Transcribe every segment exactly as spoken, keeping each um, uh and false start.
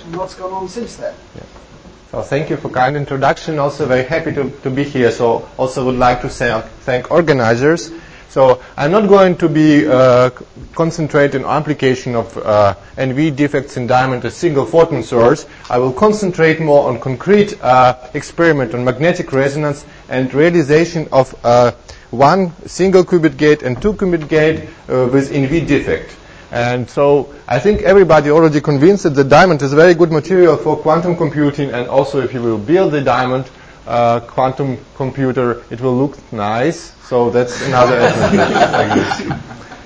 and what's gone on since then. Yeah. So thank you for kind introduction. Also very happy to, to be here. So also would like to say, thank organizers. So I'm not going to be uh, concentrating on application of uh, N V defects in diamond as single photon source. I will concentrate more on concrete uh, experiment on magnetic resonance and realization of uh, one single qubit gate and two qubit gate uh, with N V defect. And so I think everybody already convinced that the diamond is a very good material for quantum computing, and also if you will build the diamond uh, quantum computer, it will look nice. So that's another advantage.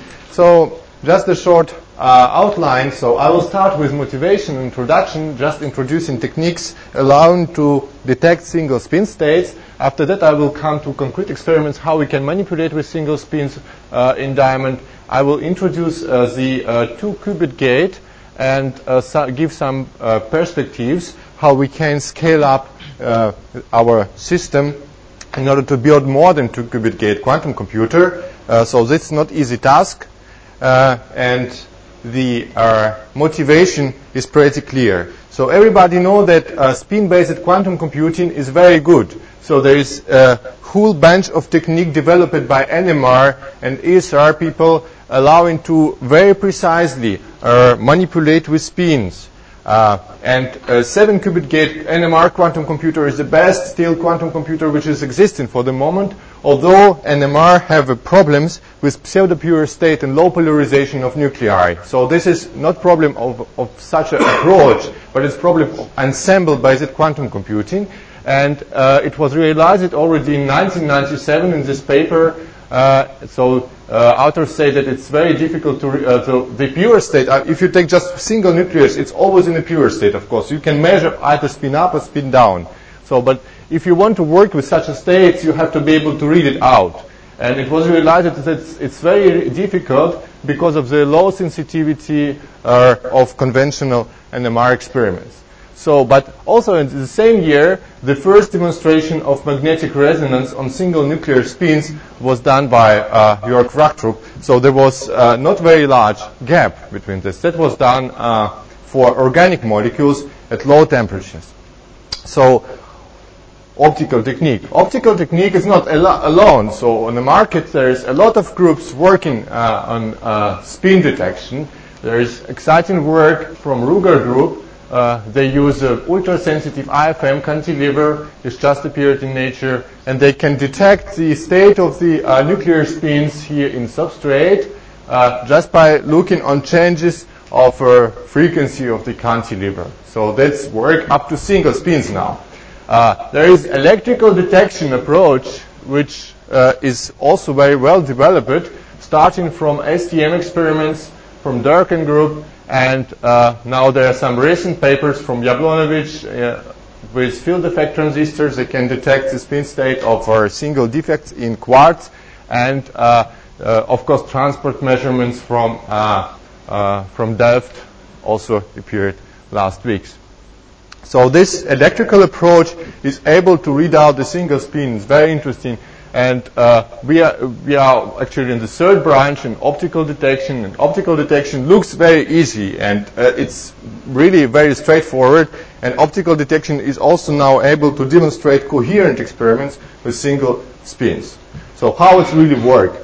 So just a short uh, outline. So I will start with motivation introduction, just introducing techniques allowing to detect single spin states. After that, I will come to concrete experiments, how we can manipulate with single spins uh, in diamond. I will introduce uh, the uh, two-qubit gate and uh, so give some uh, perspectives how we can scale up uh, our system in order to build more than two-qubit gate quantum computer. Uh, so this is not easy task, uh, and the uh, motivation is pretty clear. So everybody knows that uh, spin-based quantum computing is very good. So there is a whole bunch of technique developed by N M R and E S R people allowing to very precisely uh, manipulate with spins. Uh, and a seven qubit gate N M R quantum computer is the best still quantum computer which is existing for the moment, although N M R have uh, problems with pseudo-pure state and low polarization of nuclei. So this is not problem of, of such an approach, but it's problem ensembled by that quantum computing. And uh, it was realized already in nineteen ninety-seven in this paper. Uh, so uh, authors say that it's very difficult to, re- uh, to the pure state. Uh, if you take just single nucleus, it's always in a pure state, of course. You can measure either spin up or spin down. So, but if you want to work with such a state, you have to be able to read it out. And it was realized that it's, it's very difficult because of the low sensitivity uh, of conventional N M R experiments. So, but also in the same year, the first demonstration of magnetic resonance on single nuclear spins was done by uh, Jörg Wrachtrup. So there was uh, not very large gap between this. That was done uh, for organic molecules at low temperatures. So, optical technique. Optical technique is not al- alone. So on the market, there is a lot of groups working uh, on uh, spin detection. There is exciting work from Ruger Group. Uh, they use an ultra-sensitive I F M cantilever. It's just appeared in Nature, and they can detect the state of the uh, nuclear spins here in substrate uh, just by looking on changes of uh, frequency of the cantilever. So that's work up to single spins now. Uh, there is electrical detection approach, which uh, is also very well developed, starting from S T M experiments from Durkin Group. And uh, now there are some recent papers from Jablonovich uh, with field effect transistors. They can detect the spin state of our single defects in quartz, and uh, uh, of course transport measurements from uh, uh, from Delft also appeared last week. So this electrical approach is able to read out the single spin. It's very interesting. And uh, we are we are actually in the third branch in optical detection. And optical detection looks very easy, and uh, it's really very straightforward. And optical detection is also now able to demonstrate coherent experiments with single spins. So how it really works?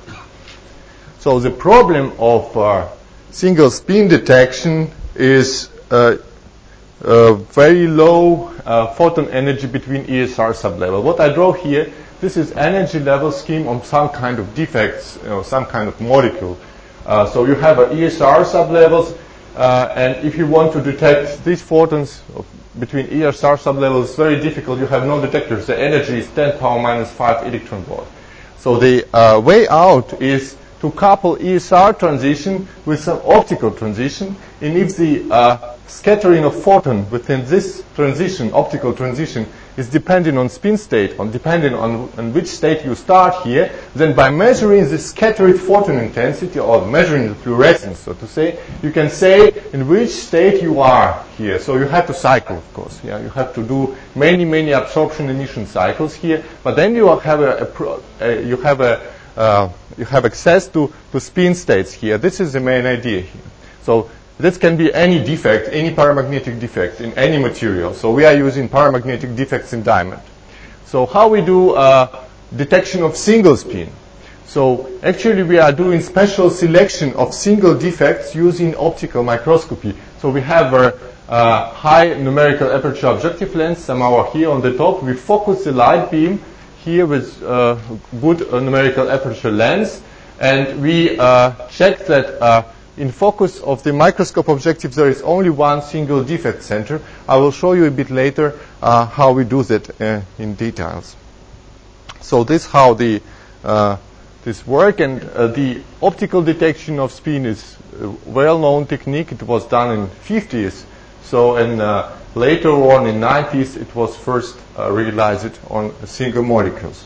So the problem of uh, single spin detection is uh, uh, very low uh, photon energy between E S R sublevel. What I draw here. This is energy level scheme on some kind of defects, you know, some kind of molecule. Uh, so you have a E S R sublevels, uh, and if you want to detect these photons of, between E S R sublevels, it's very difficult. You have no detectors. The energy is ten power minus five electron volt. So the uh, way out is to couple E S R transition with some optical transition, and if the uh, scattering of photon within this transition, optical transition, is dependent on spin state, on depending on, on which state you start here, then by measuring the scattered photon intensity, or measuring the fluorescence, so to say, you can say in which state you are here. So you have to cycle, of course. Yeah, you have to do many, many absorption emission cycles here, but then you have a, a, pro, a you have a uh, you have access to, to spin states here. This is the main idea here. So this can be any defect, any paramagnetic defect in any material. So we are using paramagnetic defects in diamond. So how we do uh, detection of single spin? So actually we are doing special selection of single defects using optical microscopy. So we have a uh, high numerical aperture objective lens, somehow here on the top. We focus the light beam here with uh, good uh, numerical aperture lens, and we uh, check that uh, in focus of the microscope objective there is only one single defect center. I will show you a bit later uh, how we do that uh, in details. So this is how the uh, this work, and uh, the optical detection of spin is a well-known technique. It was done in fifties. So and uh, later on in nineties it was first uh, realized on single molecules.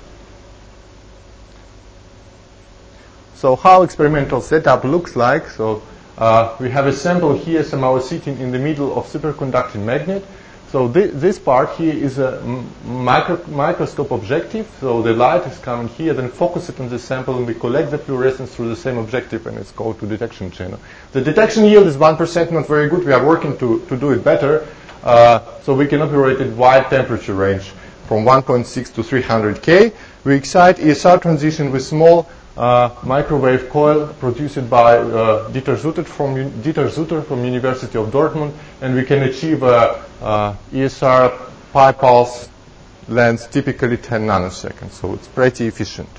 So how experimental setup looks like. So uh, we have a sample here somehow sitting in the middle of superconducting magnet. So th this part here is a micro microscope objective. So the light is coming here, then focus it on the sample, and we collect the fluorescence through the same objective, and it's called to detection channel. The detection yield is one percent, not very good. We are working to, to do it better. Uh, so we can operate at wide temperature range from one point six to three hundred K. We excite E S R transition with small uh, microwave coil produced by uh, Dieter Sutter from, Dieter Sutter from University of Dortmund, and we can achieve a uh, E S R pi pulse length typically ten nanoseconds. So it's pretty efficient.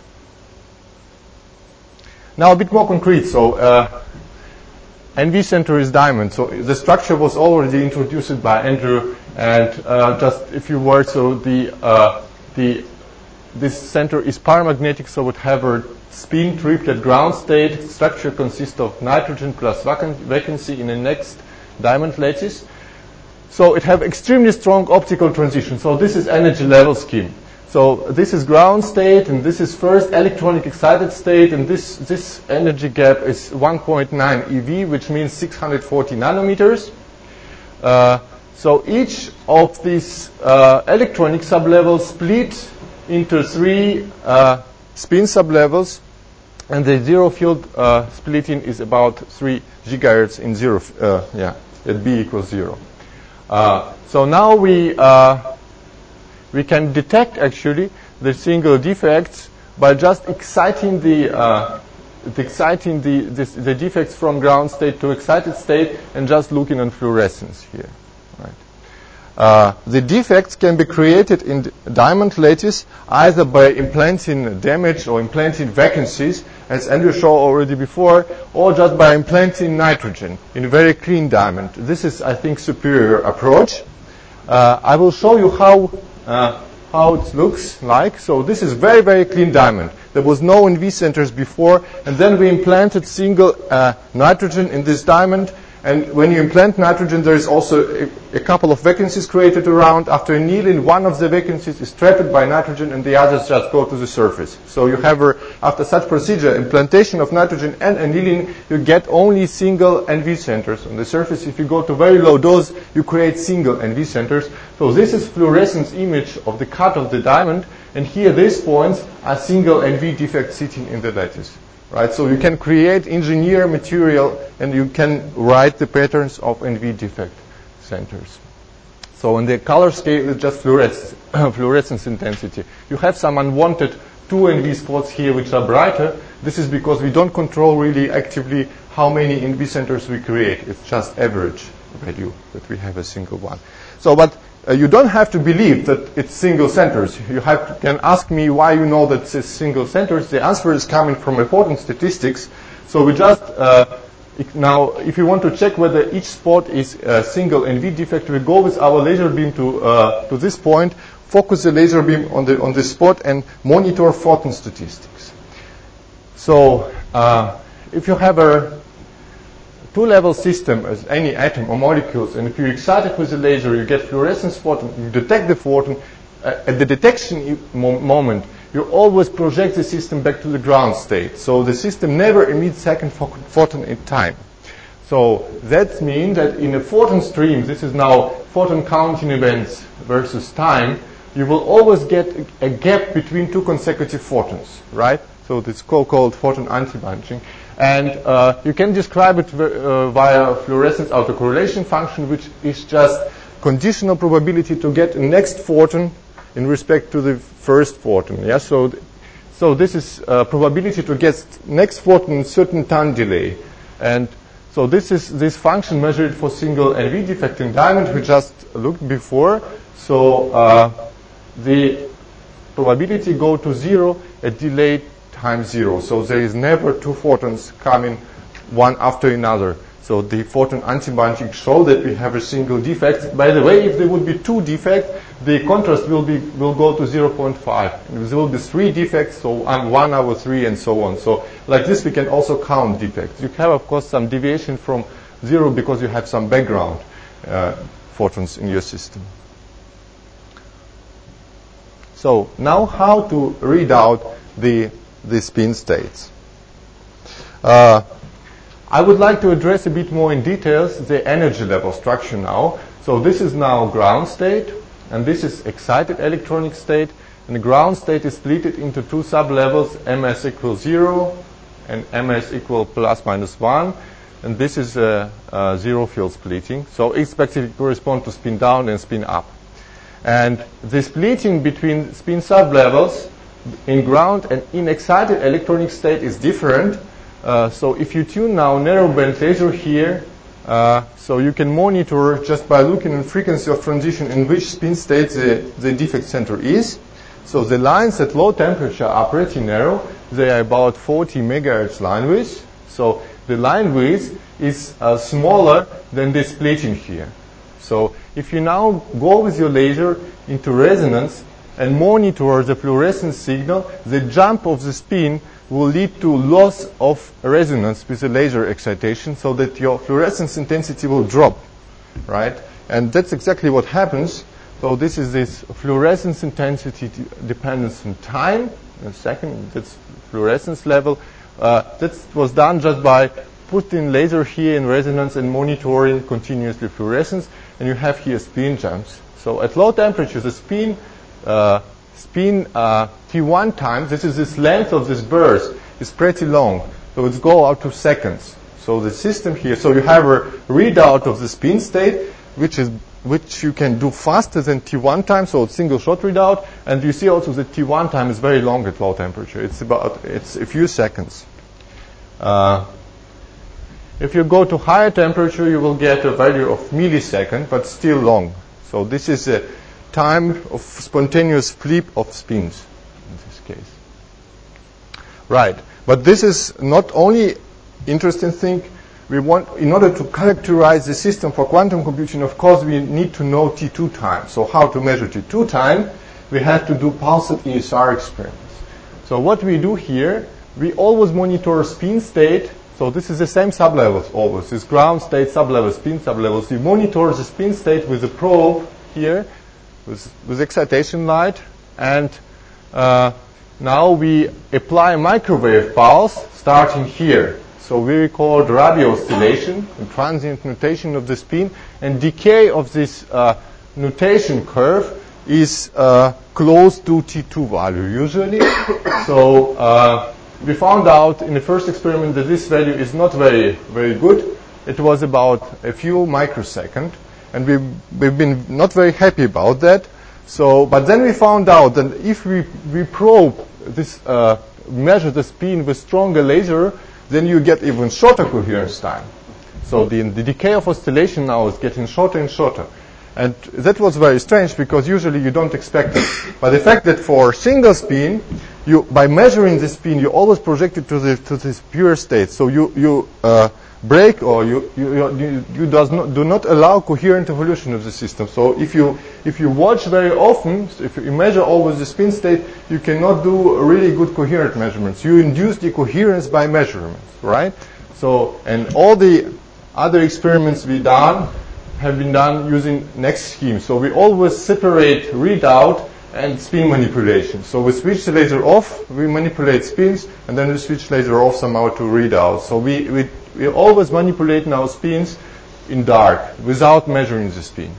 Now a bit more concrete. So uh, N V center is diamond. So the structure was already introduced by Andrew, and uh, just a few words. So the uh, the this center is paramagnetic, so it have a spin triplet ground state. Structure consists of nitrogen plus vacan vacancy in the next diamond lattice. So it have extremely strong optical transition. So this is energy level scheme. So this is ground state, and this is first electronic excited state, and this this energy gap is one point nine E V, which means six hundred forty nanometers. Uh, so each of these uh, electronic sublevels split into three uh, spin sublevels, and the zero field uh, splitting is about three gigahertz in zero. Uh, yeah, at B equals zero. Uh, so now we uh, we can detect actually the single defects by just exciting the uh, exciting the this, the defects from ground state to excited state, and just looking on fluorescence here. Right. Uh, the defects can be created in the diamond lattice either by implanting damage or implanting vacancies, as Andrew showed already before, or just by implanting nitrogen in a very clean diamond. This is, I think, superior approach. Uh, I will show you how uh, how it looks like. So this is very, very clean diamond. There was no N V centers before, and then we implanted single uh, nitrogen in this diamond. And when you implant nitrogen, there is also a, a couple of vacancies created around. After annealing, one of the vacancies is trapped by nitrogen, and the others just go to the surface. So you have, a, after such procedure, implantation of nitrogen and annealing, you get only single N V centers on the surface. If you go to very low dose, you create single N V centers. So this is fluorescence image of the cut of the diamond, and here these points are single N V defects sitting in the lattice. Right, so you can create engineer material, and you can write the patterns of N V defect centers. So on the color scale, it's just fluorescence, fluorescence intensity. You have some unwanted two N V spots here which are brighter. This is because we don't control really actively how many N V centers we create. It's just average value that we have a single one. So, but Uh, you don't have to believe that it's single centers. You have to, can ask me why you know that it's single centers. The answer is coming from important statistics. So we just, uh, now, if you want to check whether each spot is a single N V defect, we go with our laser beam to, uh, to this point, focus the laser beam on the, on this spot, and monitor photon statistics. So uh, if you have a two-level system as any atom or molecules, and if you excite it with a laser, you get fluorescence photon, you detect the photon. Uh, at the detection mo moment, you always project the system back to the ground state. So the system never emits second pho photon in time. So that means that in a photon stream, this is now photon counting events versus time, you will always get a, a gap between two consecutive photons, right? So this is called photon anti-bunching. And uh, you can describe it uh, via fluorescence autocorrelation function, which is just conditional probability to get a next photon in respect to the first photon. Yeah, so th so this is uh, probability to get next photon in certain time delay, and so this is this function measured for single N V defect in diamond we just looked before. So uh, the probability go to zero at delay time zero. So there is never two photons coming one after another. So the photon antibundling show that we have a single defect. By the way, if there would be two defects, the contrast will be will go to zero point five. There will be three defects, so um, one over three, and so on. So like this, we can also count defects. You have, of course, some deviation from zero because you have some background uh, photons in your system. So now, how to read out the the spin states? Uh, I would like to address a bit more in details the energy level structure now. So this is now ground state, and this is excited electronic state. And the ground state is split into two sublevels, ms equals zero and ms equal plus minus one. And this is a, a zero field splitting. So expected to correspond to spin down and spin up. And the splitting between spin sublevels in ground and in excited electronic state is different. Uh, so if you tune now narrowband laser here, uh, so you can monitor just by looking at frequency of transition in which spin state the, the defect center is. So the lines at low temperature are pretty narrow. They are about forty megahertz line width. So the line width is uh, smaller than the splitting here. So if you now go with your laser into resonance and monitor the fluorescence signal, the jump of the spin will lead to loss of resonance with the laser excitation, so that your fluorescence intensity will drop, right? And that's exactly what happens. So this is this fluorescence intensity dependence on time. A second, that's fluorescence level. Uh, that was done just by putting laser here in resonance and monitoring continuously fluorescence, and you have here spin jumps. So at low temperature, the spin uh, spin uh, T one time, this is this length of this burst, is pretty long. So it's go out to seconds. So the system here, so you have a readout of the spin state, which is which you can do faster than T one time, so it's single shot readout. And you see also that T one time is very long at low temperature. It's about it's a few seconds. Uh, if you go to higher temperature, you will get a value of millisecond, but still long. So this is a time of spontaneous flip of spins in this case. Right. But this is not only interesting thing. We want, in order to characterize the system for quantum computing, of course, we need to know T two time. So how to measure T two time? We have to do pulsed E S R experiments. So what we do here, we always monitor spin state. So this is the same sublevels always. This ground state, sublevel, spin sublevels. We monitor the spin state with a probe here, with, with excitation light. And uh, now we apply a microwave pulse starting here. So we record radio oscillation and transient nutation of the spin, and decay of this uh, nutation curve is uh, close to T two value usually. So uh, we found out in the first experiment that this value is not very, very good. It was about a few microseconds, and we, we've been not very happy about that. So, but then we found out that if we, we probe this, uh, measure the spin with stronger laser, then you get even shorter coherence time. So the, the decay of oscillation now is getting shorter and shorter. And that was very strange because usually you don't expect it. But the fact that for single spin, you, by measuring the spin, you always project it to, the, to this pure state. So you, you uh, break or you, you, you, you does not, do not allow coherent evolution of the system. So if you, if you watch very often, if you measure always the spin state, you cannot do really good coherent measurements. You induce the coherence by measurements, right? So, and all the other experiments we done have been done using next scheme. So we always separate readout and spin manipulation. So we switch the laser off, we manipulate spins, and then we switch laser off somehow to readout. So we, we, we always manipulate now spins in dark without measuring the spin.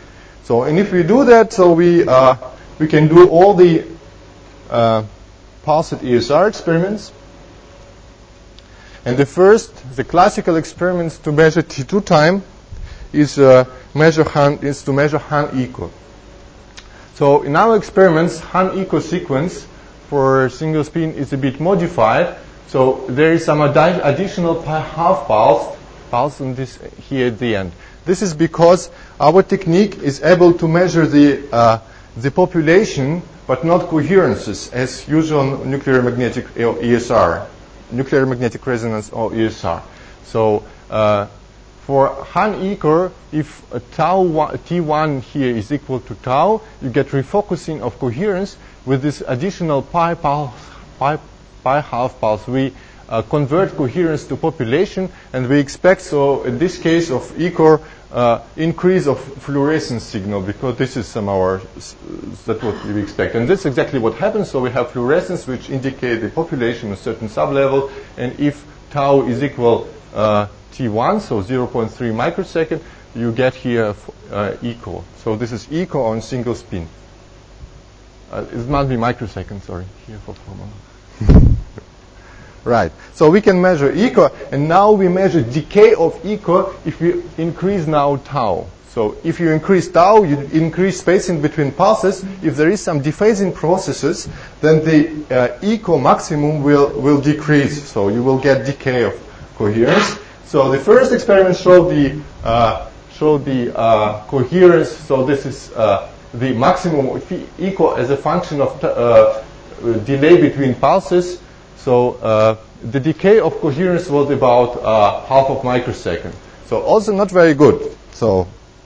So, and if we do that, so we, uh, we can do all the uh, pulsed E S R experiments. And the first, the classical experiments to measure T two time is, uh, measure Han, is to measure Han-echo. So in our experiments, Han-echo sequence for single spin is a bit modified. So there is some addi additional pi half pulse, pulse in this here at the end. This is because our technique is able to measure the uh, the population, but not coherences, as usual nuclear magnetic E S R, nuclear magnetic resonance or E S R. So uh, for Han-echo, if a tau one, T one here is equal to tau, you get refocusing of coherence with this additional pi pulse, pi, pi half pulse. We uh, convert coherence to population, and we expect, so in this case of echo, uh, increase of fluorescence signal, because this is some our, that's what we expect. And that's exactly what happens. So we have fluorescence, which indicate the population a certain sublevel, and if tau is equal uh, T one, so zero point three microsecond, you get here uh, echo. So this is echo on single spin. Uh, it must be microsecond, sorry, here for formula. Right. So we can measure echo, and now we measure decay of echo if we increase now tau. So if you increase tau, you increase spacing between pulses. If there is some dephasing processes, then the uh, echo maximum will, will decrease. So you will get decay of coherence. So the first experiment showed the, uh, showed the uh, coherence. So this is uh, the maximum of echo as a function of t uh, delay between pulses. So uh, the decay of coherence was about uh, half of microsecond. So also not very good. So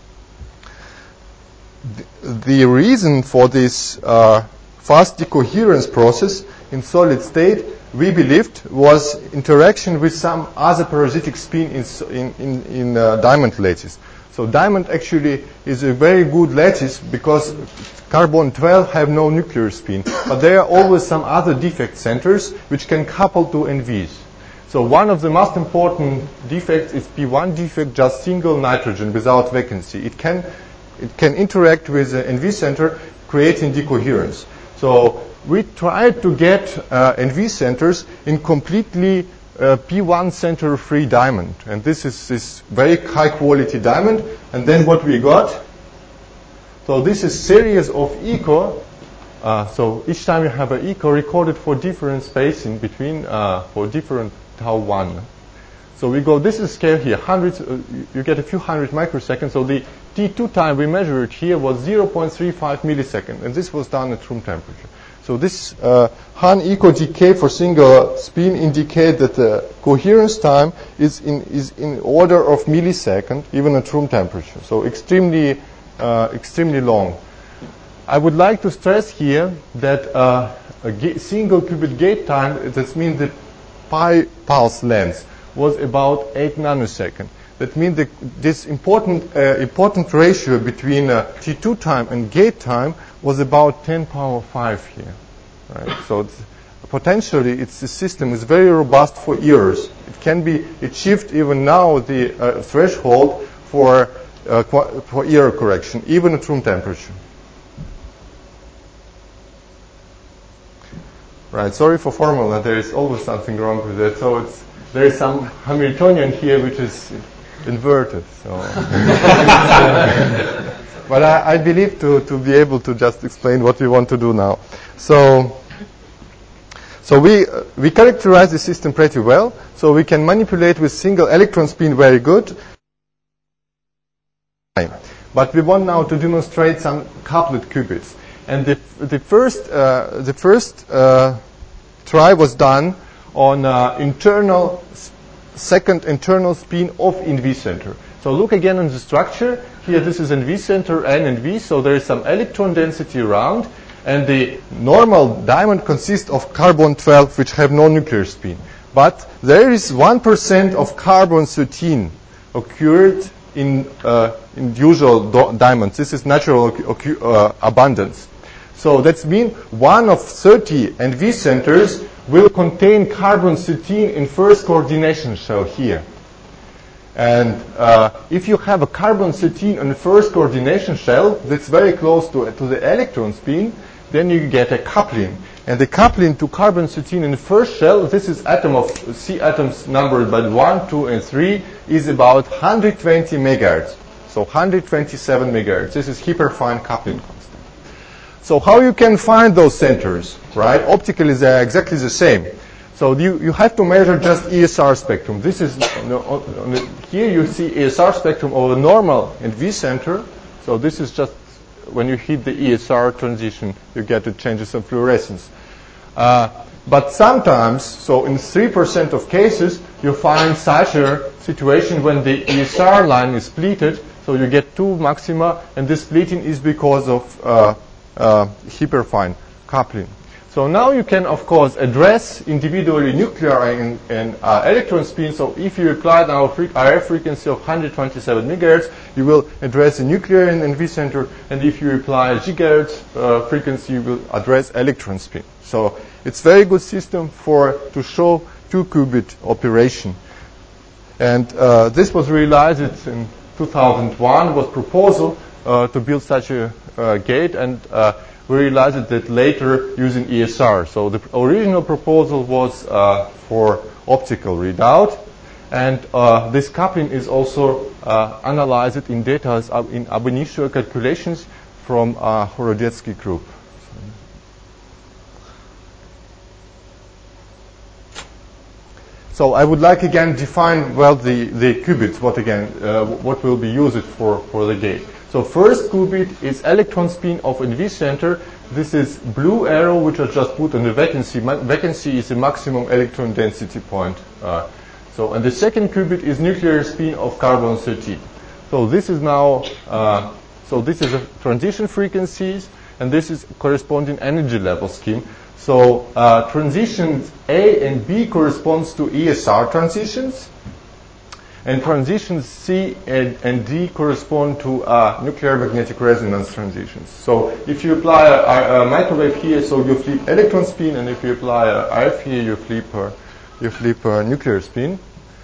th the reason for this uh, fast decoherence process in solid state, we believed, was interaction with some other parasitic spin in, in, in, in uh, diamond lattice. So diamond actually is a very good lattice because carbon twelve have no nuclear spin, but there are always some other defect centers which can couple to N Vs. So one of the most important defects is P one defect, just single nitrogen without vacancy. It can, it can interact with the N V center, creating decoherence. So we tried to get uh, N V centers in completely uh, P one center free diamond. And this is this very high quality diamond. And then what we got, so this is series of echo. Uh, so each time you have an echo recorded for different spacing between, uh, for different tau one. So we go, this is scale here, hundreds, uh, you get a few hundred microseconds. So the T two time we measured here was zero point three five milliseconds. And this was done at room temperature. So this uh, Han-echo decay for single spin indicate that the coherence time is in, is in order of millisecond, even at room temperature. So extremely, uh, extremely long. I would like to stress here that uh, a ga single qubit gate time, that means the pi pulse length, was about eight nanoseconds. That means that this important, uh, important ratio between uh, T two time and gate time was about ten power five here. Right? So it's, potentially it's, the system is very robust for years. It can be achieved even now, the uh, threshold for, uh, for error correction, even at room temperature. Right, sorry for formula, there is always something wrong with it. So it's, there is some Hamiltonian here which is inverted. So. But I, I believe to, to be able to just explain what we want to do now. So, so we, uh, we characterize the system pretty well. So we can manipulate with single electron spin very good. But we want now to demonstrate some couplet qubits. And the, the first, uh, the first uh, try was done on uh, internal, second internal spin of N V center. So look again on the structure. Here this is N V center and N V, so there is some electron density around. And the normal diamond consists of carbon twelve, which have no nuclear spin. But there is one percent of carbon thirteen occurred in, uh, in usual diamonds. This is natural uh, abundance. So that means one of thirty N V centers will contain carbon thirteen in first coordination shell here. And uh, if you have a carbon thirteen on the first coordination shell that's very close to, to the electron spin, then you get a coupling. And the coupling to carbon thirteen in the first shell, this is atom of C atoms numbered by one, two, and three, is about one hundred twenty megahertz. So one hundred twenty-seven megahertz. This is hyperfine coupling constant. So how you can find those centers, right? Optically, they are exactly the same. So you, you have to measure just E S R spectrum. This is, you know, on, on the, here you see E S R spectrum of a normal in V center. So this is just when you hit the E S R transition, you get the changes of fluorescence. Uh, but sometimes, so in three percent of cases, you find such a situation when the E S R line is splitted, so you get two maxima, and this splitting is because of uh, uh, hyperfine coupling. So now you can, of course, address individually nuclear and, and uh, electron spin. So if you apply now R F frequency of one hundred twenty-seven megahertz, you will address the nuclear and N V center. And if you apply a gigahertz uh, frequency, you will address electron spin. So it's very good system for to show two-qubit operation. And uh, this was realized in two thousand one. Was proposal uh, to build such a uh, gate, and uh, we realized that later using E S R. So the original proposal was uh, for optical readout, and uh, this coupling is also uh, analyzed in data in ab initio calculations from uh, Horodecki group. So I would like again define well the, the qubits, what again, uh, what will be used for, for the gate. So first qubit is electron spin of N V center. This is blue arrow, which I just put on the vacancy. Ma vacancy is the maximum electron density point. Uh, so, and the second qubit is nuclear spin of carbon thirteen. So this is now, uh, so this is a transition frequencies, and this is corresponding energy level scheme. So uh, transitions A and B corresponds to E S R transitions, and transitions C and, and D correspond to uh, nuclear magnetic resonance transitions. So if you apply a, a, a microwave here, so you flip electron spin, and if you apply a R F here, you flip a, you flip a nuclear spin.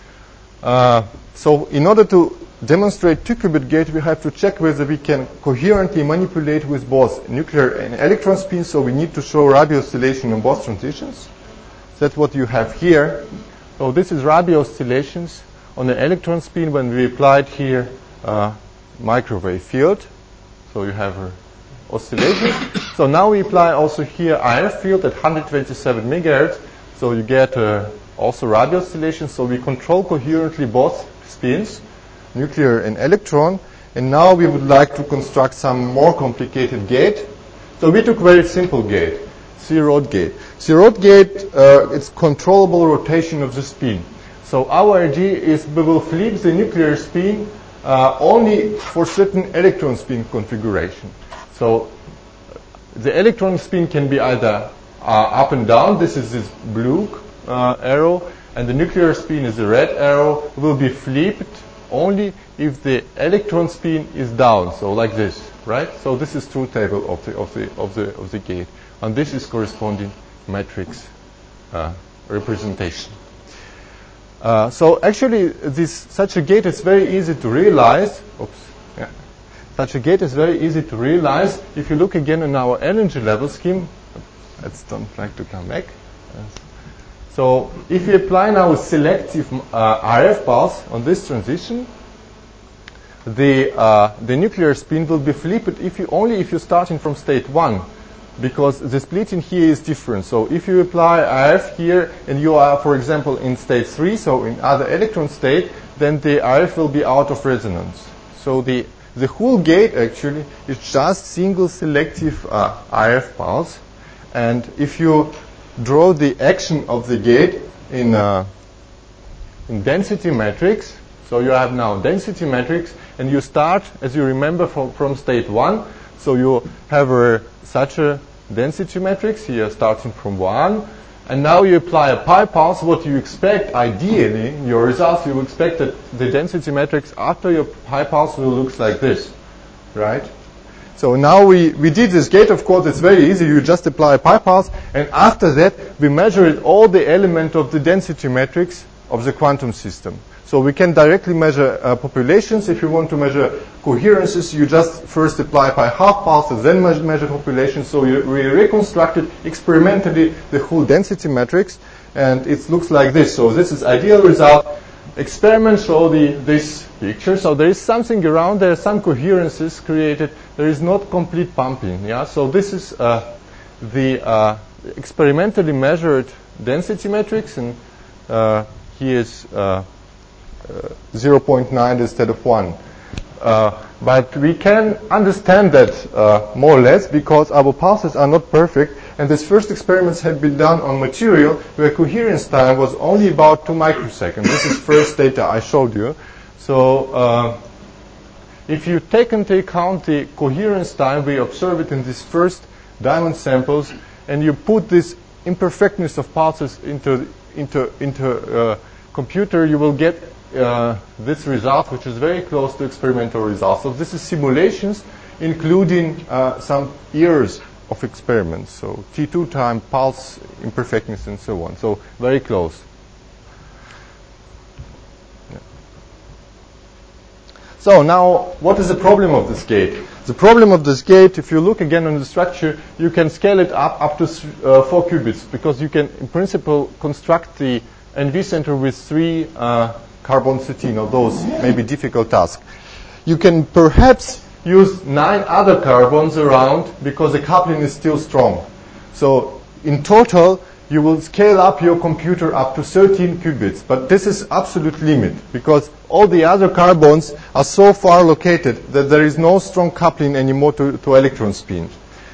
Uh, so in order to demonstrate two-qubit gate, we have to check whether we can coherently manipulate with both nuclear and electron spin. So we need to show Rabi oscillation on both transitions. That's what you have here. So this is Rabi oscillations on the electron spin when we applied here uh, microwave field. So you have a oscillation. So now we apply also here R F field at one hundred twenty-seven megahertz. So you get uh, also Rabi oscillation. So we control coherently both spins, nuclear and electron. And now we would like to construct some more complicated gate. So we took very simple gate, C-Rod gate. C-Rod gate, uh, it's controllable rotation of the spin. So our idea is we will flip the nuclear spin uh, only for certain electron spin configuration. So the electron spin can be either uh, up and down. This is this blue uh, arrow, and the nuclear spin is the red arrow. Will be flipped only if the electron spin is down. So like this, right? So this is truth table of the of the of the of the gate, and this is corresponding matrix uh, representation. Uh, so actually, this such a gate is very easy to realize. Oops. Yeah. Such a gate is very easy to realize if you look again in our energy level scheme. Let's don't like to come back. Yes. So if you apply now a selective uh, R F pulse on this transition, the uh, the nuclear spin will be flipped if you only if you're starting from state one, because the splitting here is different. So if you apply R F here and you are, for example, in state three, so in other electron state, then the R F will be out of resonance. So the the whole gate actually is just single selective uh, R F pulse, and if you draw the action of the gate in uh, in density matrix, so you have now density matrix, and you start, as you remember, from from state one. So you have a, such a density matrix here starting from one, and now you apply a pi pulse. What you expect ideally in your results, you expect that the density matrix after your pi pulse will look like this, right? So now we, we did this gate. Of course, it's very easy. You just apply a pi pulse, and after that we measured all the elements of the density matrix of the quantum system. So we can directly measure uh, populations. If you want to measure coherences, you just first apply by half pulses, then measure, measure populations. So you, we reconstructed experimentally the whole density matrix, and it looks like this. So this is ideal result. Experiments show the, this picture. So there is something around there, some coherences created. There is not complete pumping. Yeah. So this is uh, the uh, experimentally measured density matrix, and uh, here is uh, uh, zero point nine instead of one. Uh, but we can understand that uh, more or less because our pulses are not perfect, and these first experiments had been done on material where coherence time was only about two microseconds. This is first data I showed you. So uh, if you take into account the coherence time, we observe it in these first diamond samples, and you put this imperfectness of pulses into into into uh, computer, you will get uh, this result, which is very close to experimental results. So this is simulations, including uh, some years of experiments. So T two time, pulse imperfectness, and so on. So very close. Yeah. So now, what is the problem of this gate? The problem of this gate, if you look again on the structure, you can scale it up up to uh, four qubits, because you can, in principle, construct the N V center with three uh, carbon thirteen, or those may be difficult tasks. You can perhaps use nine other carbons around because the coupling is still strong. So in total, you will scale up your computer up to thirteen qubits, but this is absolute limit because all the other carbons are so far located that there is no strong coupling anymore to, to electron spin.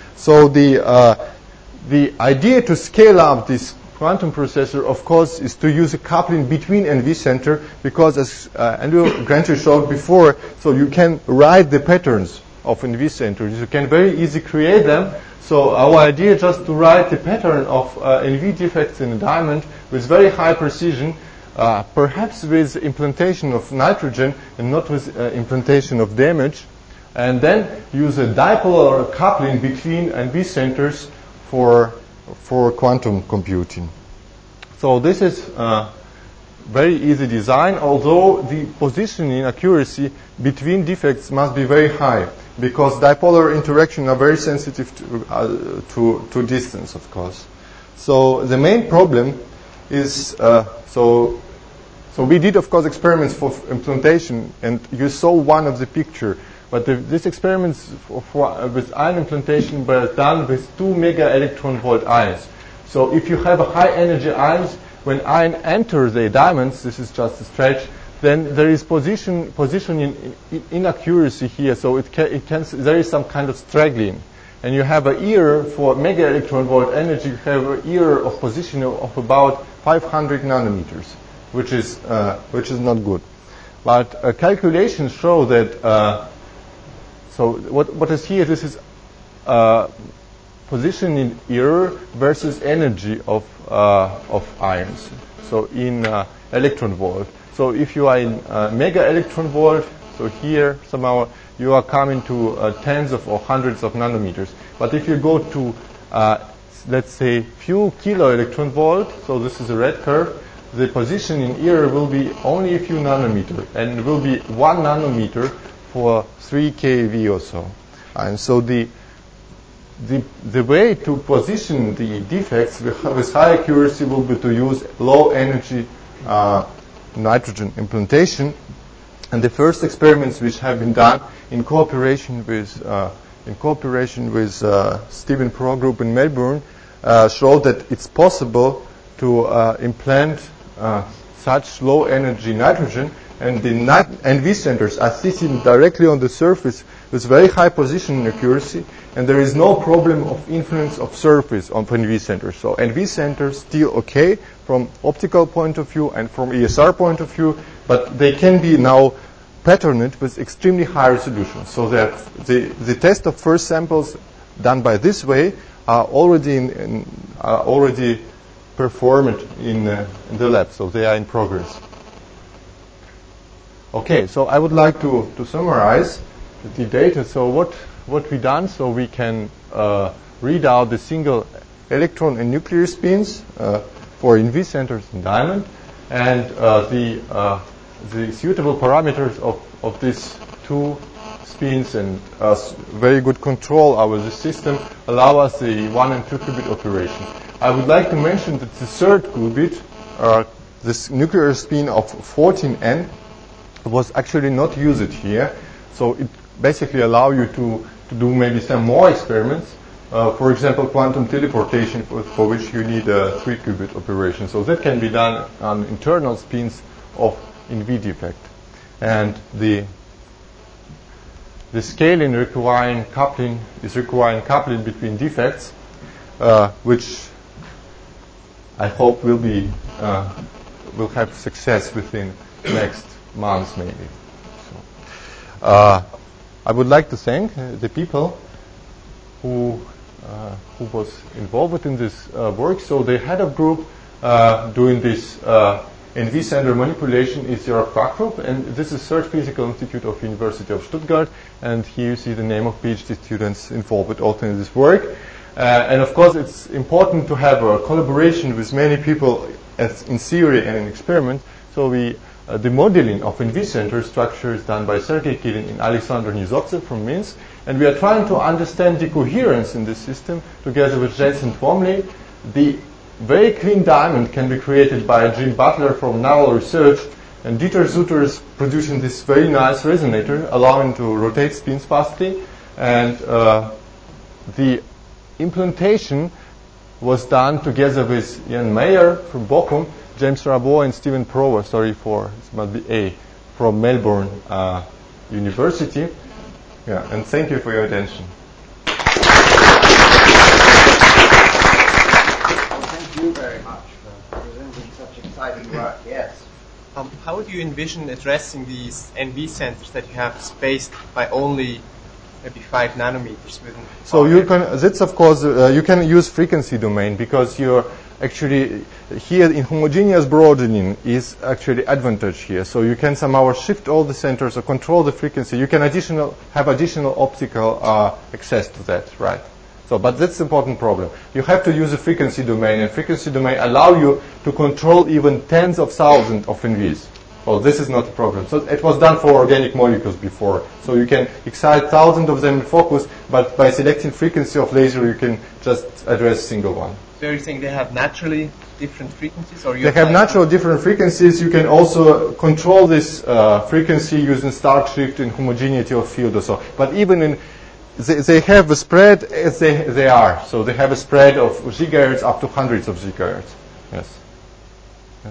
So the uh, the idea to scale up this quantum processor, of course, is to use a coupling between N V center, because as uh, Andrew Grancher showed before, so you can write the patterns of N V centers. You can very easily create them. So our idea is just to write the pattern of uh, N V defects in a diamond with very high precision, uh, perhaps with implantation of nitrogen and not with uh, implantation of damage, and then use a dipolar coupling between N V centers for for quantum computing. So this is uh, very easy design, although the positioning accuracy between defects must be very high, because dipolar interactions are very sensitive to, uh, to, to distance, of course. So the main problem is, uh, so, so we did, of course, experiments for implantation, and you saw one of the picture. But the, these experiments for, for, uh, with ion implantation were done with two mega electron volt ions. So if you have a high energy ions, when ion enter the diamonds, this is just a stretch, then there is position positioning in, inaccuracy here. So it can, it can there is some kind of straggling, and you have an error for mega electron volt energy. You have an error of position of about five hundred nanometers, which is uh, which is not good. But uh, calculations show that. Uh, So what, what is here, this is uh, positioning error versus energy of, uh, of ions, so in uh, electron volt. So if you are in uh, mega electron volt, so here somehow you are coming to uh, tens of or hundreds of nanometers. But if you go to, uh, let's say, few kilo electron volt, so this is a red curve, the positioning error will be only a few nanometers, and it will be one nanometer for three keV or so. And so the, the, the way to position the defects with, with high accuracy will be to use low energy uh, nitrogen implantation. And the first experiments which have been done in cooperation with, uh, in cooperation with uh, Stephen Pro Group in Melbourne uh, show that it's possible to uh, implant uh, such low energy nitrogen, and the N V centers are sitting directly on the surface with very high positioning accuracy, and there is no problem of influence of surface on N V centers. So N V centers still okay from optical point of view and from E S R point of view, but they can be now patterned with extremely high resolution. So that the, the test of first samples done by this way are already in, in, are already performed in, uh, in the lab. So they are in progress. Okay, so I would like to, to summarize the data. So what what we done? So we can uh, read out the single electron and nuclear spins uh, for N V centers in diamond, and uh, the uh, the suitable parameters of, of these two spins and uh, very good control over the system allow us the one and two qubit operation. I would like to mention that the third qubit, uh, this nuclear spin of fourteen N, was actually not used here. So it basically allows you to, to do maybe some more experiments. Uh, for example, quantum teleportation, for, for which you need a three qubit operation. So that can be done on internal spins of in V defect. And the the scaling requiring coupling is requiring coupling between defects, uh, which I hope will be uh, will have success within next months maybe. So, uh, I would like to thank uh, the people who uh, who was involved in this uh, work. So the head of group uh, doing this uh, N V center manipulation is Jörg Quackrup, and this is Third Physical Institute of University of Stuttgart, and here you see the name of PhD students involved also in this work. Uh, and of course it's important to have a collaboration with many people as in theory and in experiment. So we Uh, the modeling of N V center structure is done by Sergei Kilin and Alexander Nizovtsev from Minsk, and we are trying to understand the coherence in this system together with Jensen Twomley. The very clean diamond can be created by Jim Butler from Naval Research, and Dieter Sutter is producing this very nice resonator allowing to rotate spins fastly, and uh, the implantation was done together with Jan Meyer from Bochum, James Rabot and Stephen Prower, sorry for, it must be A, from Melbourne uh, University. Yeah, and thank you for your attention. Thank you very much for presenting such exciting work, yes. Um, how would you envision addressing these N V centers that you have spaced by only maybe five nanometers within? So you can, that's of course, uh, you can use frequency domain because you're actually here in homogeneous broadening is actually advantage here. So you can somehow shift all the centers or control the frequency. You can additional have additional optical uh, access to that, right? So, but that's the important problem. You have to use a frequency domain, and frequency domain allow you to control even tens of thousands of N Vs. Well, this is not a problem. So it was done for organic molecules before. So you can excite thousands of them in focus, but by selecting frequency of laser, you can just address single one. So you're saying they have naturally different frequencies, or you they have natural different frequencies. You can also control this uh, frequency using Stark shift and homogeneity of field or so. But even in they, they have a spread as they they are. So they have a spread of gigahertz up to hundreds of gigahertz. Yes. Yes.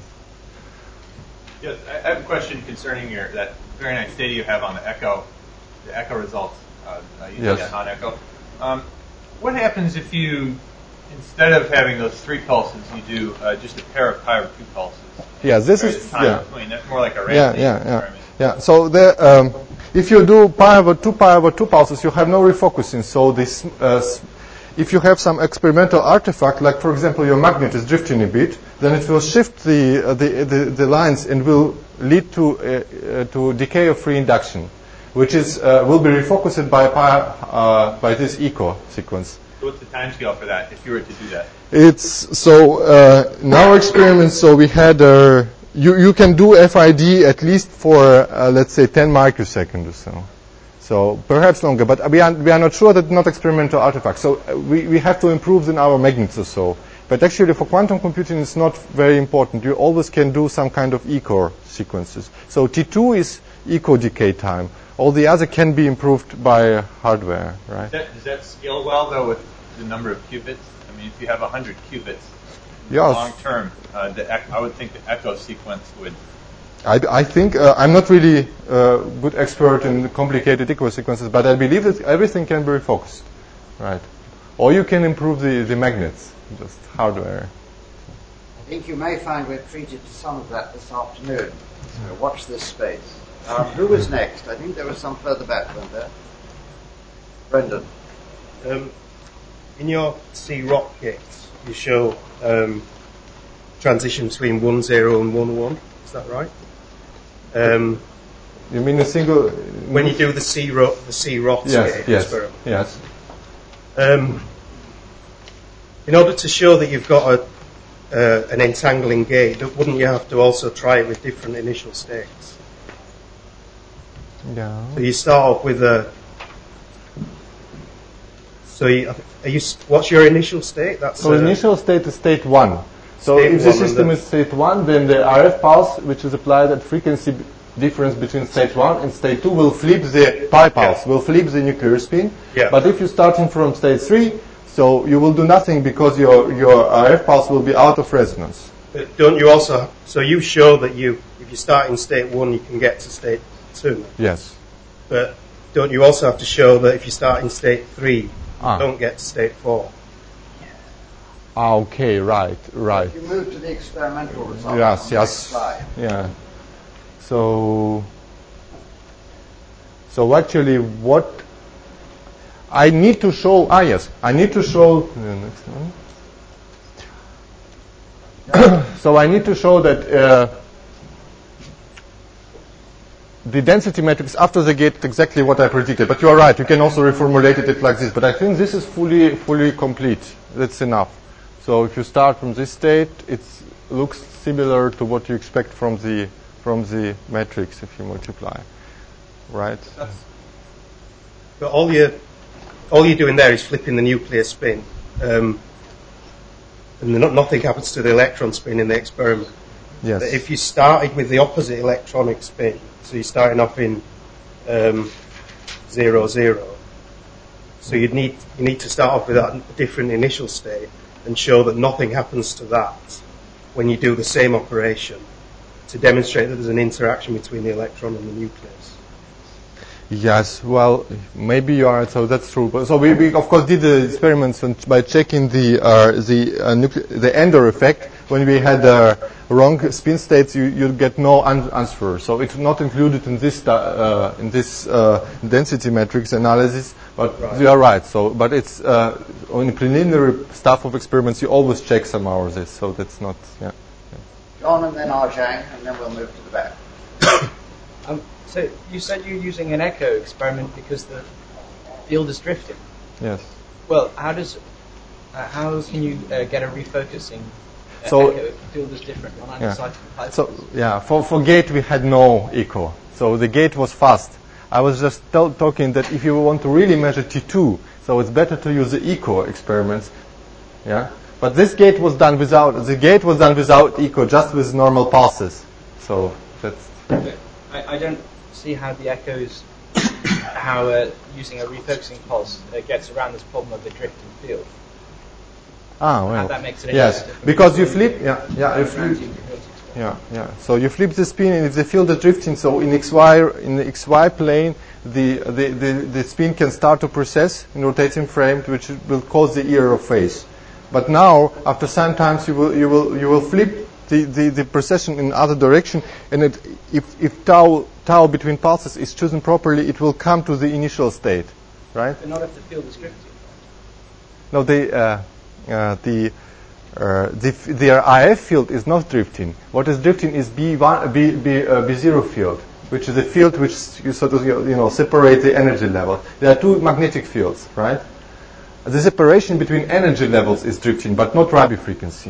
Yes, I have a question concerning your that very nice data you have on the echo, the echo results uh, using yes. that hot echo. Um, what happens if you instead of having those three pulses, you do uh, just a pair of pi over two pulses? Yeah, this There's is time yeah. between. That's more like a Yeah, random yeah, yeah, experiment. yeah. So the um, if you do pi over two pi over two pulses, you have no refocusing. So this, uh, if you have some experimental artifact, like for example your magnet is drifting a bit, then it will shift the uh, the, the the lines and will lead to uh, uh, to decay of free induction, which is uh, will be refocused by pi uh, by this echo sequence. So what's the time scale for that if you were to do that? It's so uh, in our experiments. So we had uh, you you can do F I D at least for uh, let's say ten microseconds or so. So perhaps longer, but we are we are not sure that not experimental artifacts. So uh, we we have to improve in our magnets or so. But actually, for quantum computing, it's not very important. You always can do some kind of echo sequences. So T two is echo decay time. All the other can be improved by hardware, right? Does that, does that scale well, though, with the number of qubits? I mean, if you have one hundred qubits Yes. long term, uh, the ec- I would think the echo sequence would... I, I think uh, I'm not really a good expert in complicated echo sequences, but I believe that everything can be refocused, right? Or you can improve the, the magnets, just hardware. I think you may find we've treated some of that this afternoon. So watch this space. Um, who was next? I think there was some further back, weren't there? Brendan. Um, in your C R O C kits, you show um, transition between one zero and one one. Is that right? Um, You mean a single? when you do the C R O C, the C R O C Yes, scale yes, experiment. yes. Um, in order to show that you've got a, uh, an entangling gate, wouldn't you have to also try it with different initial states? Yeah. So you start off with a. So you, are you? What's your initial state? That's So uh, initial state is state one. So State if the one, system and is state one, then the R F pulse, which is applied at frequency b- difference between state one and state two, will flip the pi pulse, Yeah. will flip the nuclear spin. Yeah. But if you're starting from state three, so you will do nothing because your, your R F pulse will be out of resonance. But don't you also? So you show that you, if you start in state one, you can get to state two. Yes. But don't you also have to show that if you start in state three, you Ah. don't get to state four? Ah, okay, right, right. If you move to the experimental result Yes, on the yes. next slide. Yeah. So, so actually, what I need to show? Ah, yes, I need to show the next one. So I need to show that uh, the density matrix after the gate is exactly what I predicted. But you are right. You can also reformulate it like this. But I think this is fully, fully complete. That's enough. So if you start from this state, it looks similar to what you expect from the from the matrix if you multiply, right? But all you all you're doing there is flipping the nuclear spin, um, and not, nothing happens to the electron spin in the experiment. Yes. But if you started with the opposite electronic spin, so you're starting off in um, zero zero, so you'd need you need to start off with that different initial state and show that nothing happens to that when you do the same operation to demonstrate that there's an interaction between the electron and the nucleus. Yes, well, maybe you are. So that's true. But so we, we of course did the experiments on, by checking the uh, the uh, nucle- the Endor effect. When we had uh, wrong spin states, you you get no un- answer. So it's not included in this uh, in this uh, density matrix analysis. But Right. you are right. So, but it's uh, on preliminary stuff of experiments. You always check somehow this. So that's not. Yeah. John and then Arjang, and then we'll move to the back. Um, so you said you're using an echo experiment because the field is drifting. Yes. Well, how does uh, how can you uh, get a refocusing uh, So- echo if the field is different on either Yeah. side of the pipe? So yeah, for for gate we had no echo. So the gate was fast. I was just tell, talking that if you want to really measure T two, so it's better to use the echo experiments. Yeah. But this gate was done without the gate was done without echo, just with normal pulses. So that's I, I don't see how the echoes, how uh, using a refocusing pulse uh, gets around this problem of the drifting field. ah well. How that makes it any Yes, different. because you flip. Yeah, yeah. If Around you, you can rotate. Yeah, yeah. So you flip the spin, and if the field is drifting, so in xy in the xy plane, the the, the, the spin can start to precess in rotating frame, which will cause the error of phase. But now, after some times, you will you will you will flip the, the, the precession in other direction, and it, if if tau tau between pulses is chosen properly, it will come to the initial state, right? But not if the field is drifting. No, the uh, uh, the uh, the f- their I F field is not drifting. What is drifting is B one B B uh, B zero field, which is a field which you sort of you know separate the energy level. There are two magnetic fields, right? The separation between energy levels is drifting, but not Rabi frequency.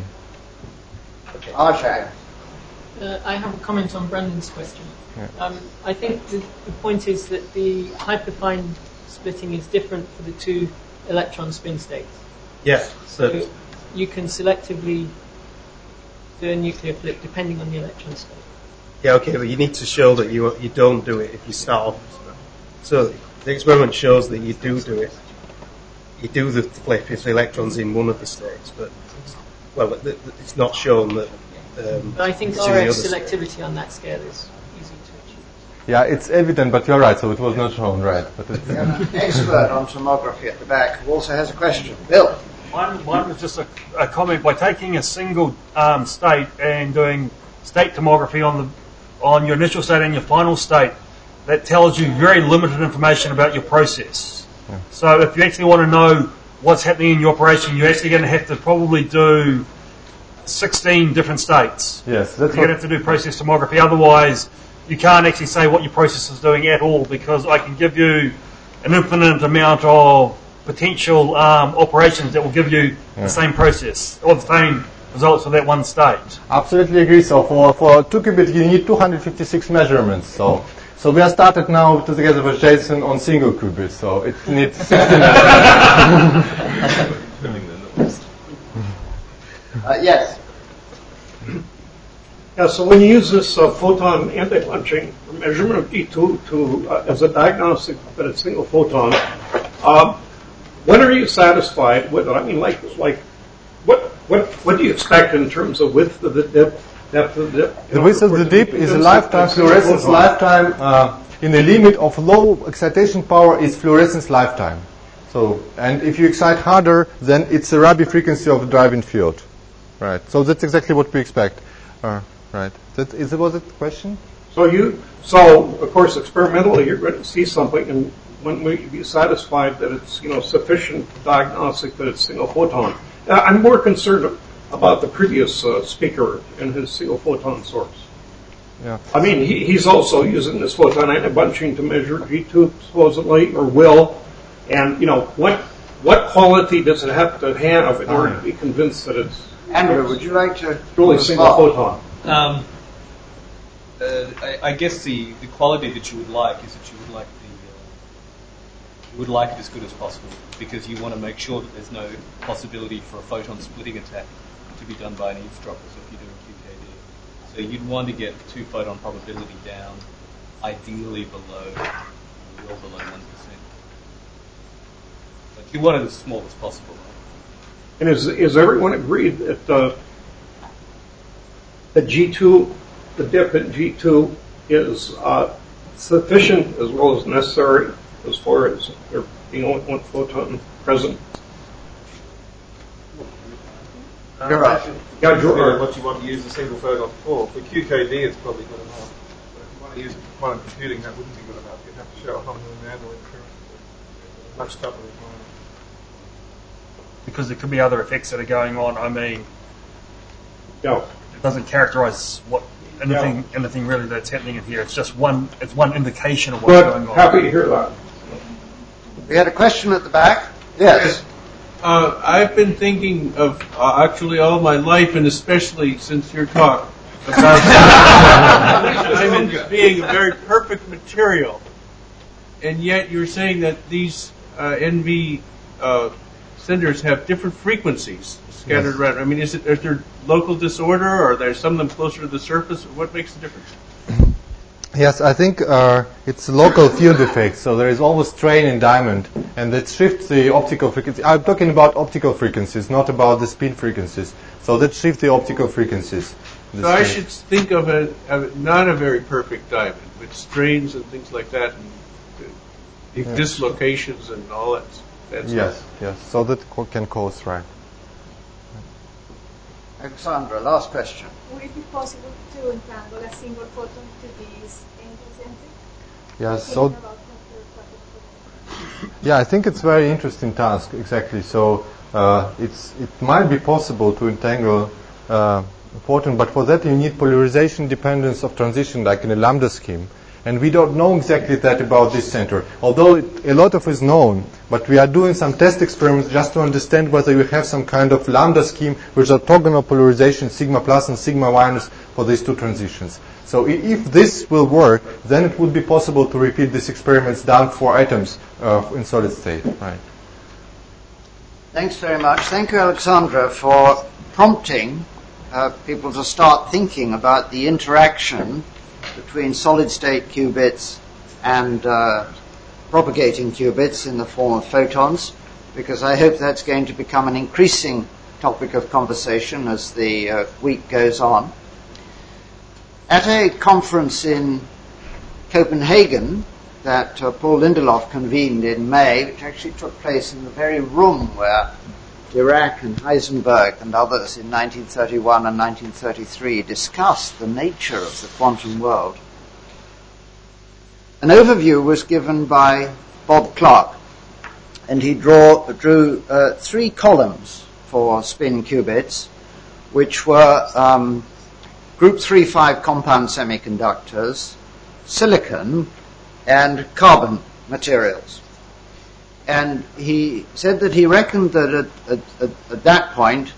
Arjang. Uh, I have a comment on Brandon's question. Yeah. Um, I think the, the point is that the hyperfine splitting is different for the two electron spin states. Yeah. So So you can selectively do a nuclear flip depending on the electron state. yeah, okay, but you need to show that you you don't do it if you start off. So the experiment shows that you do do it. You do the flip if the electron's in one of the states, but well, th- th- it's not shown that. Um, But I think it's in R the F other selectivity on that scale is easy to achieve. Yeah, it's evident, but you're right. So it was not shown, right? But it's, We have an expert on tomography at the back who also has a question. Bill. One, one was just a, a comment. By taking a single um, state and doing state tomography on the on your initial state and your final state, that tells you very limited information about your process. Yeah. So if you actually want to know what's happening in your operation, you're actually going to have to probably do sixteen different states. yes, that's You're going to what. have to do process tomography. Otherwise, you can't actually say what your process is doing at all, because I can give you an infinite amount of potential um, operations that will give you Yeah. the same process or the same results for that one state. Absolutely agree. So for, for two qubit, you need two hundred fifty-six measurements. So So we are started now together with Jason on single qubits, so it needs sixteen uh, yes. Yeah, so when you use this uh, photon anti-bunching measurement of G two to, uh, as a diagnostic that it's single photon, uh, when are you satisfied with it? I mean, like, like, what, what, what do you expect in terms of width of the dip, depth of the dip? The width of the dip is a lifetime fluorescence lifetime uh, in the limit of low excitation power is fluorescence lifetime. So, and if you excite harder, then it's the Rabi frequency of the driving field. Right. So that's exactly what we expect. Uh, right. That is was it the question? So you, so of course experimentally you're going to see something, and when we be satisfied that it's, you know, sufficient diagnostic that it's single photon. Uh, I'm more concerned about the previous uh, speaker and his single photon source. Yeah. I mean, he, he's also using this photon anti-bunching to measure G two supposedly, or will, and you know what what quality does it have to have in order to be convinced that it's Andrew, would you like to really single photon? Um, uh, I, I guess the, the quality that you would like is that you would like the uh, you would like it as good as possible, because you want to make sure that there's no possibility for a photon splitting attack to be done by an eavesdropper. So if you're doing Q K D, so you'd want to get two photon probability down, ideally below well below one percent. But you want it as small as possible. And is is everyone agreed that uh, that G two, the dip at G two, is uh, sufficient as well as necessary as far as there being only one photon present? Um, You're right. Yeah, Gerard. What you want to use a single photon for. For Q K D, it's probably good enough. But if you want to use it for quantum computing, that wouldn't be good enough. You'd have to show a whole new handling current. Much tougher to find. Because there could be other effects that are going on. I mean, Yeah. it doesn't characterize what anything Yeah. anything really that's happening in here. It's just one it's one indication of what's Good. going on. Happy to hear that. We had a question at the back. Yes. Uh, I've been thinking of uh, actually all my life, and especially since your talk, about diamonds being a very perfect material, and yet you're saying that these uh, N V uh, centers have different frequencies scattered Yes. around. I mean, is it is there local disorder, or are there some of them closer to the surface? What makes the difference? Yes, I think uh, it's local field effects. So there is always strain in diamond, and that shifts the optical frequency. I'm talking about optical frequencies, not about the spin frequencies. So that shifts the optical frequencies. The So I spin. should think of it of not a very perfect diamond with strains and things like that, and uh, Yeah. dislocations and all that. that Yes, stuff. yes. So that co- can cause, right. Alexandra, last question. Would it be possible to entangle a single photon to these angel centers? Yes, so yeah, I think it's a very interesting task, exactly. So uh, it's it might be possible to entangle uh, a photon, but for that you need polarization dependence of transition, like in a lambda scheme. And we don't know exactly that about this center, although it, a lot of it is known. But we are doing some test experiments just to understand whether you have some kind of lambda scheme with orthogonal polarization, sigma plus and sigma minus, for these two transitions. So i- if this will work, then it would be possible to repeat these experiments down four atoms uh, in solid state. Right. Thanks very much. Thank you, Alexandra, for prompting uh, people to start thinking about the interaction between solid-state qubits and uh, propagating qubits in the form of photons, because I hope that's going to become an increasing topic of conversation as the uh, week goes on. At a conference in Copenhagen that uh, Paul Lindelof convened in May, which actually took place in the very room where Dirac and Heisenberg and others in nineteen thirty-one and nineteen thirty-three discussed the nature of the quantum world, an overview was given by Bob Clark, and he draw, drew uh, three columns for spin qubits, which were um, group three five compound semiconductors, silicon, and carbon materials. And he said that he reckoned that at, at, at, at that point,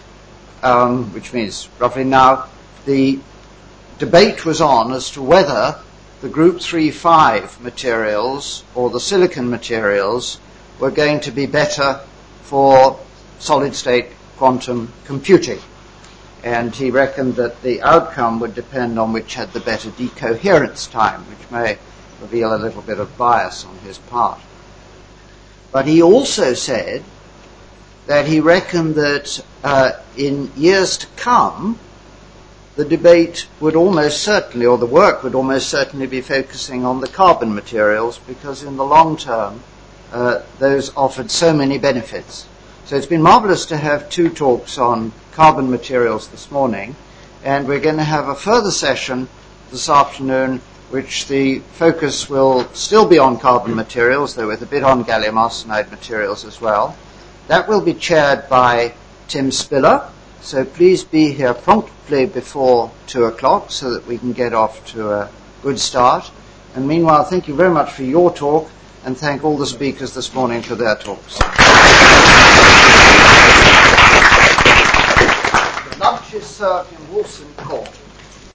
um, which means roughly now, the debate was on as to whether the group three five materials, or the silicon materials, were going to be better for solid-state quantum computing. And he reckoned that the outcome would depend on which had the better decoherence time, which may reveal a little bit of bias on his part. But he also said that he reckoned that uh, in years to come, the debate would almost certainly, or the work would almost certainly be focusing on the carbon materials, because in the long term, uh, those offered so many benefits. So it's been marvelous to have two talks on carbon materials this morning, and we're going to have a further session this afternoon, which the focus will still be on carbon materials, though with a bit on gallium arsenide materials as well. That will be chaired by Tim Spiller, so please be here promptly before two o'clock so that we can get off to a good start. And meanwhile, thank you very much for your talk, and thank all the speakers this morning for their talks. The lunch is served in Wolfson.